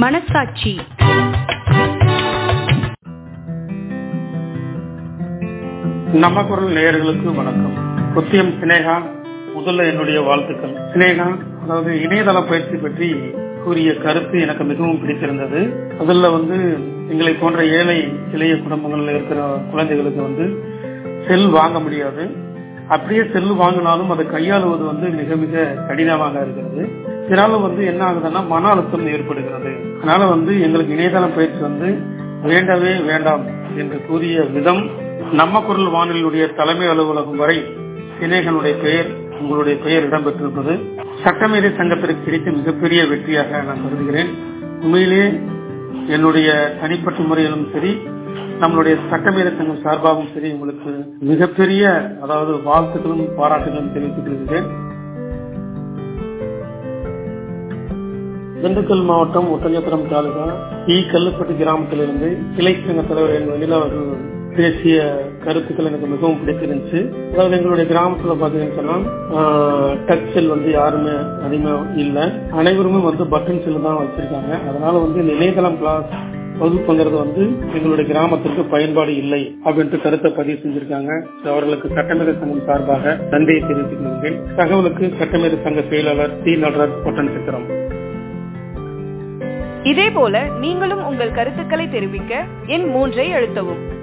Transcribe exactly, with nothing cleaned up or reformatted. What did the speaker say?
மனசாட்சி. நம்ம குரல் நேயர்களுக்கு வணக்கம். கொத்தியம் சினேகா, முதல்ல என்னுடைய வாழ்த்துக்கள். சினேகா, அதாவது இணையதள பயிற்சி பற்றி கூறிய கருத்து எனக்கு மிகவும் பிடித்திருந்தது. அதுல வந்து எங்களை போன்ற ஏழை இளைய குடும்பங்கள்ல இருக்கிற குழந்தைகளுக்கு வந்து செல் வாங்க முடியாது. அப்படியே செல் வாங்கினாலும் அதை கையாளுவது வந்து மிக மிக கடினமாக இருக்கிறது. இதனால வந்து என்ன ஆகுதுன்னா மன அழுத்தம் ஏற்படுகிறது. அதனால வந்து எங்களுக்கு இணையதள பயிற்சி வந்து வேண்டவே வேண்டாம் என்று கூறிய விதம் நம்ம குரல் வானொலியுடைய தலைமை அலுவலகம் வரை சினேகனுடைய பெயர், உங்களுடைய பெயர் இடம்பெற்றிருப்பது சட்டமேதை சங்கத்திற்கு கிடைத்த மிகப்பெரிய வெற்றியாக நான் கருதுகிறேன். உண்மையிலேயே என்னுடைய தனிப்பட்ட முறையிலும் சரி, நம்மளுடைய சட்டமேதை சங்கம் சார்பாகவும் சரி, உங்களுக்கு மிகப்பெரிய அதாவது வாழ்த்துக்களும் பாராட்டுகளும் தெரிவித்துக் கொள்கிறேன். திண்டுக்கல் மாவட்டம் ஒட்டஞ்சத்திரம் தாலுகா ஈ கல்லுப்பட்டி கிராமத்திலிருந்து கிளை சங்க தலைவர் என் வெண்ணிலா அவர்கள் பேசிய கருத்துக்கள் எனக்கு மிகவும் பிடிச்சிருந்துச்சு. அதாவது எங்களுடைய கிராமத்துல பாத்தீங்கன்னு சொன்னா டச் செல் வந்து யாருமே அதிகமா இல்லை, அனைவருமே வந்து பட்டன் செல் தான் வச்சிருக்காங்க. அதனால வந்து இந்த இணையதளம் கிளாஸ் வகுப்புங்கிறது வந்து எங்களுடைய கிராமத்திற்கு பயன்பாடு இல்லை அப்படின்ட்டு கருத்தை பதிவு செஞ்சிருக்காங்க. அவர்களுக்கு சட்டமேதை சங்கம் சார்பாக நன்றியை தெரிவித்துக் கொள்கிறேன். தகவலுக்கு சட்டமேதை சங்க செயலாளர் டி நடராஜ் பொட்டன் சித்திரம். இதே போல நீங்களும் உங்கள் கருத்துக்களை தெரிவிக்க எண் மூன்றை அழுத்தவும்.